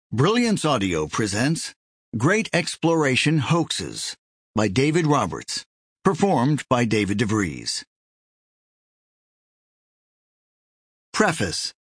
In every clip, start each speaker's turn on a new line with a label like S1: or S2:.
S1: Brilliance Audio presents Great Exploration Hoaxes by David Roberts, performed by David DeVries. Preface.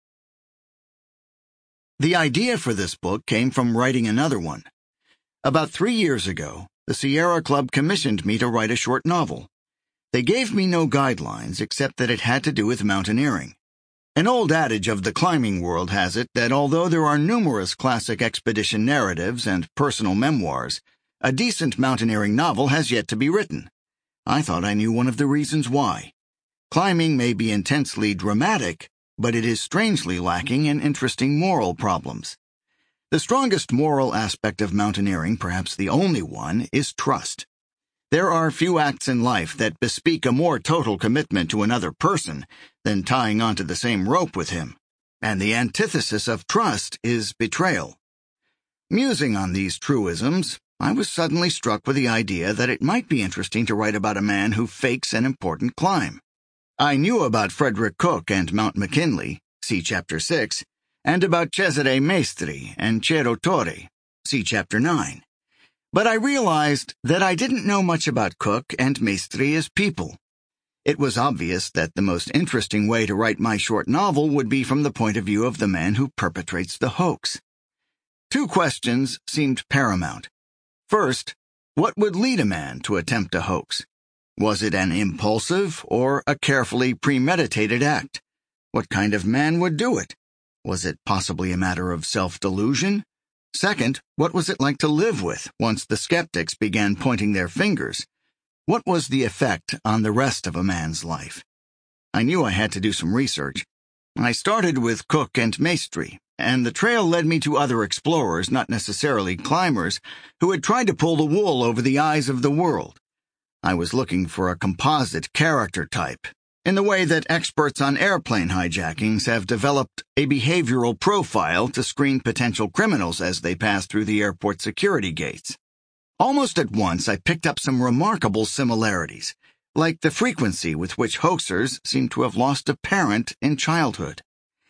S1: The idea for this book came from writing another one. About 3 years ago, the Sierra Club commissioned me to write a short novel. They gave me no guidelines except that it had to do with mountaineering. An old adage of the climbing world has it that although there are numerous classic expedition narratives and personal memoirs, a decent mountaineering novel has yet to be written. I thought I knew one of the reasons why. Climbing may be intensely dramatic, but it is strangely lacking in interesting moral problems. The strongest moral aspect of mountaineering, perhaps the only one, is trust. There are few acts in life that bespeak a more total commitment to another person than tying onto the same rope with him, and the antithesis of trust is betrayal. Musing on these truisms, I was suddenly struck with the idea that it might be interesting to write about a man who fakes an important climb. I knew about Frederick Cook and Mount McKinley, see Chapter 6, and about Cesare Maestri and Cerro Torre, see Chapter 9. But I realized that I didn't know much about Cook and Maestri as people. It was obvious that the most interesting way to write my short novel would be from the point of view of the man who perpetrates the hoax. Two questions seemed paramount. First, what would lead a man to attempt a hoax? Was it an impulsive or a carefully premeditated act? What kind of man would do it? Was it possibly a matter of self-delusion? Second, what was it like to live with once the skeptics began pointing their fingers? What was the effect on the rest of a man's life? I knew I had to do some research. I started with Cook and Maestri, and the trail led me to other explorers, not necessarily climbers, who had tried to pull the wool over the eyes of the world. I was looking for a composite character type, in the way that experts on airplane hijackings have developed a behavioral profile to screen potential criminals as they pass through the airport security gates. Almost at once, I picked up some remarkable similarities, like the frequency with which hoaxers seem to have lost a parent in childhood.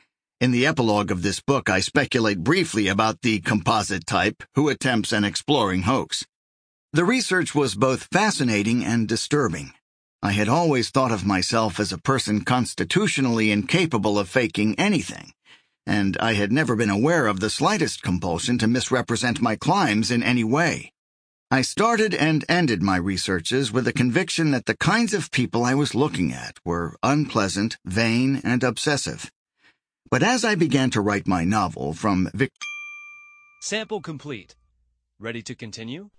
S1: In the epilogue of this book, I speculate briefly about the composite type who attempts an exploring hoax. The research was both fascinating and disturbing. I had always thought of myself as a person constitutionally incapable of faking anything, and I had never been aware of the slightest compulsion to misrepresent my climbs in any way. I started and ended my researches with a conviction that the kinds of people I was looking at were unpleasant, vain, and obsessive. But as I began to write my novel from
S2: Sample complete. Ready to continue?